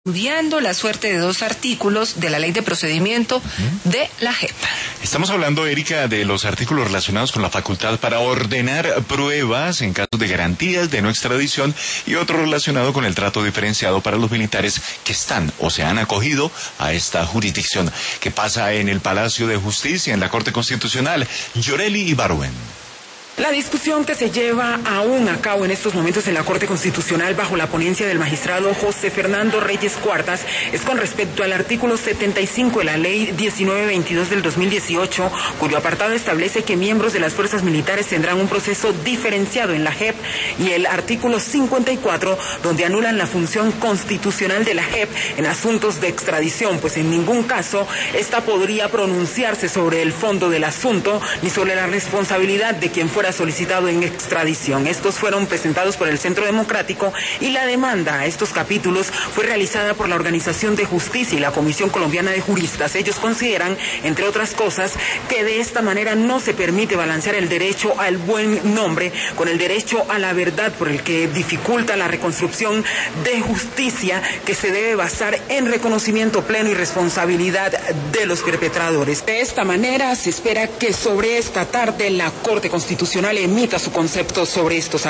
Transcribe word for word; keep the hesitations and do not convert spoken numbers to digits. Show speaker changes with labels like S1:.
S1: estudiando la suerte de dos artículos de la Ley de Procedimiento de la J E P.
S2: Estamos hablando, Erika, de los artículos relacionados con la facultad para ordenar pruebas en casos de garantías de no extradición y otro relacionado con el trato diferenciado para los militares que están o se han acogido a esta jurisdicción. ¿Qué pasa en el Palacio de Justicia, en la Corte Constitucional? Yoreli Ibarwen.
S3: La discusión que se lleva aún a cabo en estos momentos en la Corte Constitucional bajo la ponencia del magistrado José Fernando Reyes Cuartas es con respecto al artículo setenta y cinco de la Ley diecinueve veintidós del dos mil dieciocho, cuyo apartado establece que miembros de las fuerzas militares tendrán un proceso diferenciado en la J E P, y el artículo cincuenta y cuatro, donde anulan la función constitucional de la J E P en asuntos de extradición, pues en ningún caso esta podría pronunciarse sobre el fondo del asunto ni sobre la responsabilidad de quien fuera solicitado en extradición. Estos fueron presentados por el Centro Democrático y la demanda a estos capítulos fue realizada por la Organización de Justicia y la Comisión Colombiana de Juristas. Ellos consideran, entre otras cosas, que de esta manera no se permite balancear el derecho al buen nombre con el derecho a la verdad, por el que dificulta la reconstrucción de justicia que se debe basar en reconocimiento pleno y responsabilidad de los perpetradores. De esta manera se espera que sobre esta tarde la Corte Constitucional emita su concepto sobre estos